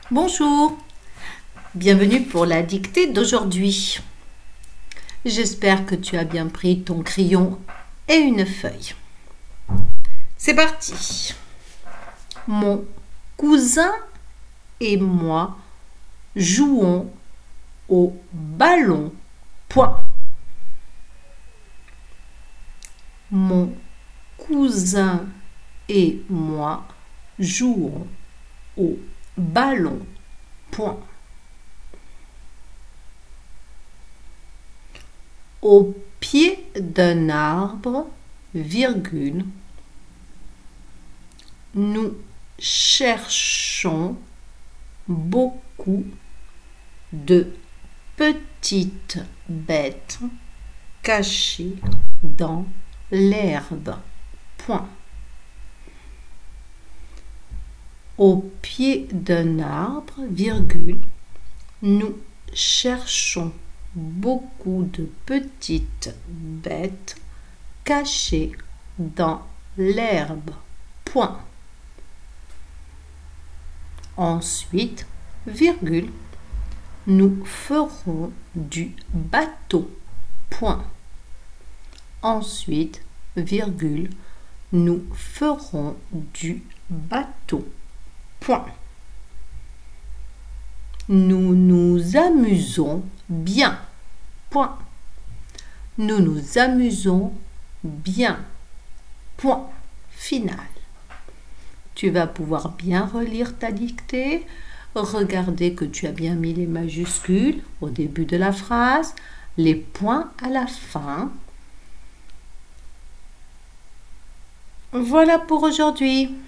Bonjour, bienvenue pour la dictée d'aujourd'hui. J'espère que tu as bien pris ton crayon et une feuille. C'est parti. Mon cousin et moi jouons au ballon. Point. Mon cousin et moi jouons au ballon. Point. Au pied d'un arbre, virgule, nous cherchons beaucoup de petites bêtes cachées dans l'herbe. Point. Au pied d'un arbre, virgule, nous cherchons beaucoup de petites bêtes cachées dans l'herbe. Point. Ensuite, virgule, nous ferons du bateau. Point. Ensuite, virgule, nous ferons du bateau. Point. Nous nous amusons bien. Point. Nous nous amusons bien. Point final. Tu vas pouvoir bien relire ta dictée, regarder que tu as bien mis les majuscules au début de la phrase, les points à la fin. Voilà pour aujourd'hui.